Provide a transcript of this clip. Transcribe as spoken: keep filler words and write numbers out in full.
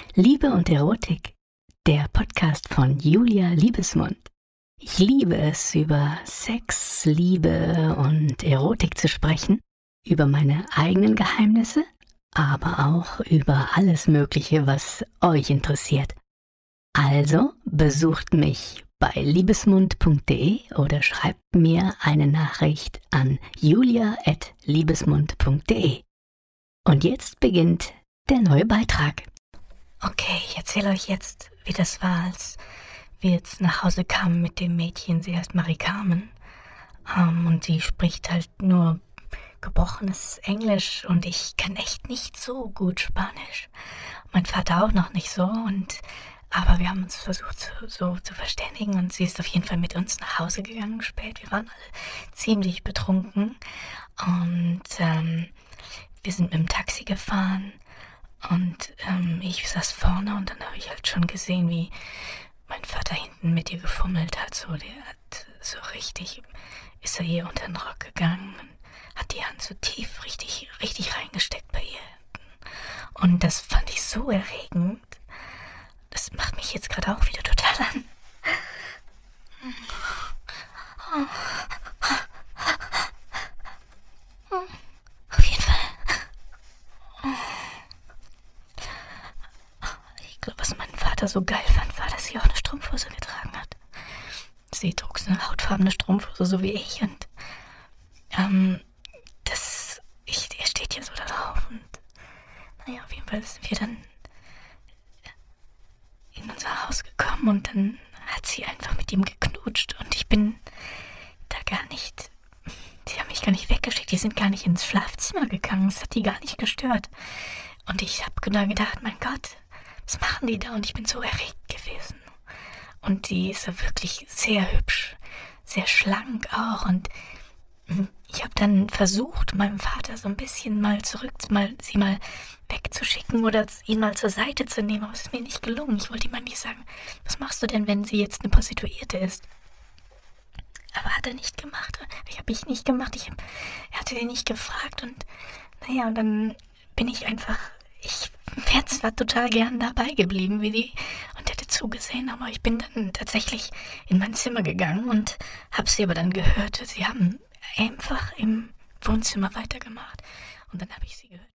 Liebe und Erotik, der Podcast von Julia Liebesmund. Ich liebe es, über Sex, Liebe und Erotik zu sprechen, über meine eigenen Geheimnisse, aber auch über alles Mögliche, was euch interessiert. Also besucht mich bei liebesmund punkt de oder schreibt mir eine Nachricht an julia at liebesmund punkt de. Und jetzt beginnt der neue Beitrag. Okay, ich erzähle euch jetzt, wie das war, als wir jetzt nach Hause kamen mit dem Mädchen. Sie heißt Marie Carmen ähm, und sie spricht halt nur gebrochenes Englisch und ich kann echt nicht so gut Spanisch. Mein Vater auch noch nicht so, und aber wir haben uns versucht so, so zu verständigen und sie ist auf jeden Fall mit uns nach Hause gegangen spät. Wir waren alle ziemlich betrunken und ähm, wir sind mit dem Taxi gefahren. Und ähm, ich saß vorne und dann habe ich halt schon gesehen, wie mein Vater hinten mit ihr gefummelt hat. So, der hat so richtig, ist er ihr unter den Rock gegangen und hat die Hand so tief richtig, richtig reingesteckt bei ihr. Und das fand ich so erregend. Das macht mich jetzt gerade auch wieder total an. Auf jeden Fall. Ich glaube, was mein Vater so geil fand, war, dass sie auch eine Strumpfhose getragen hat. Sie trug so eine hautfarbene Strumpfhose, so wie ich. Und ähm, das, ich, er steht ja so da drauf. Und naja, auf jeden Fall sind wir dann in unser Haus gekommen und dann hat sie einfach mit ihm geknutscht. Und ich bin da gar nicht, sie haben mich gar nicht weggeschickt. Die sind gar nicht ins Schlafzimmer gegangen. Das hat die gar nicht gestört. Und ich habe da gedacht, mein Gott, was machen die da? Und ich bin so erregt gewesen. Und die ist ja wirklich sehr hübsch, sehr schlank auch. Und ich habe dann versucht, meinem Vater so ein bisschen mal zurück, mal sie mal wegzuschicken oder ihn mal zur Seite zu nehmen. Aber es ist mir nicht gelungen. Ich wollte ihm mal nicht sagen, was machst du denn, wenn sie jetzt eine Prostituierte ist? Aber hat er nicht gemacht. Ich habe ich nicht gemacht. Ich hab, er hatte den nicht gefragt. Und naja, und dann bin ich einfach... Ich wäre zwar total gern dabei geblieben, wie die, und hätte zugesehen, aber ich bin dann tatsächlich in mein Zimmer gegangen und habe sie aber dann gehört. Sie haben einfach im Wohnzimmer weitergemacht und dann habe ich sie gehört.